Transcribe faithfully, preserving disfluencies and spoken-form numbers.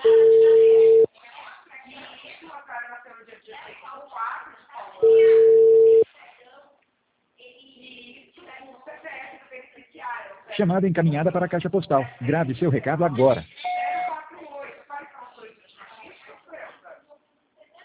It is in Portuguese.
Chamada encaminhada para a caixa postal. Grave seu recado agora.